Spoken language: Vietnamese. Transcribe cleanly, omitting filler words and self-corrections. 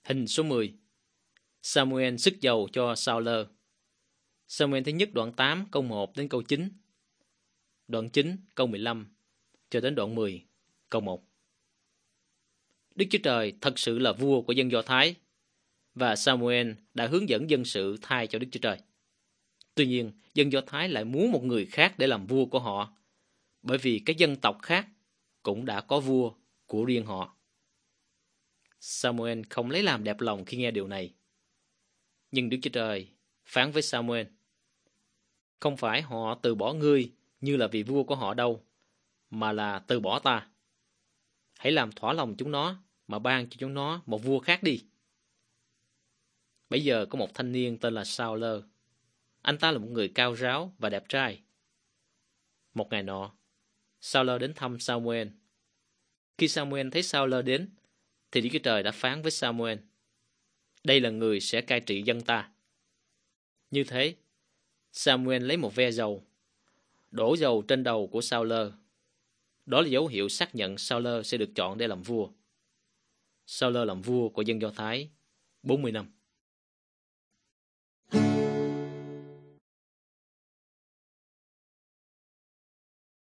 Hình số 10. Samuel sức dầu cho Saul. Samuel thứ nhất đoạn 8 câu 1 đến câu 9. Đoạn 9 câu 15 cho đến đoạn 10 câu 1. Đức Chúa Trời thật sự là vua của dân Do Thái và Samuel đã hướng dẫn dân sự thay cho Đức Chúa Trời. Tuy nhiên, dân Do Thái lại muốn một người khác để làm vua của họ, bởi vì các dân tộc khác cũng đã có vua của riêng họ. Samuel không lấy làm đẹp lòng khi nghe điều này. Nhưng Đức Chúa Trời phán với Samuel: không phải họ từ bỏ ngươi như là vị vua của họ đâu, mà là từ bỏ ta. Hãy làm thỏa lòng chúng nó mà ban cho chúng nó một vua khác đi. Bây giờ có một thanh niên tên là Saul. Anh ta là một người cao ráo và đẹp trai. Một ngày nọ, Saul đến thăm Samuel. Khi Samuel thấy Saul đến, thì Đức Chúa Trời đã phán với Samuel: đây là người sẽ cai trị dân ta. Như thế, Samuel lấy một ve dầu, đổ dầu trên đầu của Saul. Đó là dấu hiệu xác nhận Saul sẽ được chọn để làm vua. Saul làm vua của dân Do Thái 40 năm.